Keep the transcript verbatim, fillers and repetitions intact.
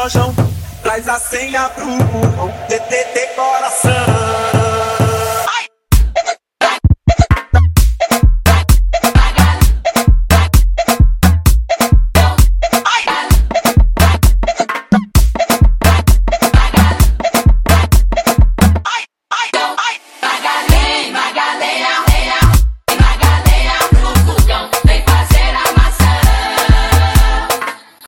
lojão, traz a senha pro D T T coração.